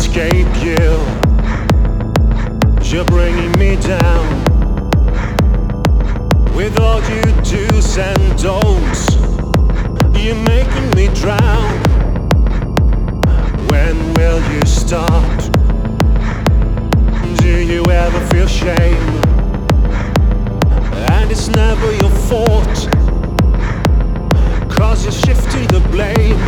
escape you. You're bringing me down with all you do's and don'ts. You're making me drown. When will you stop? Do you ever feel shame? And it's never your fault, 'cause you're shifting the blame.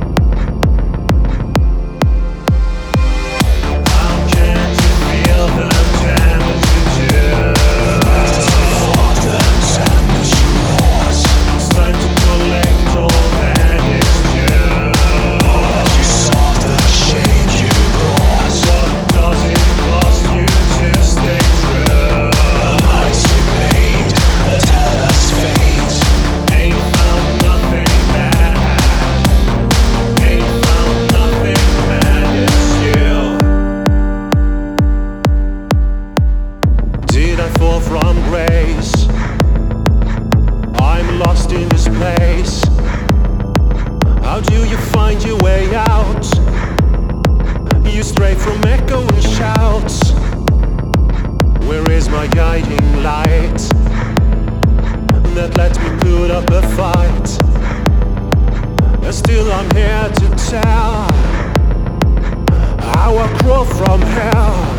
Fall from grace, I'm lost in this place. How do you find your way out? You stray from echo and shouts. Where is my guiding light that let me put up a fight? And still I'm here to tell how I crawl from hell.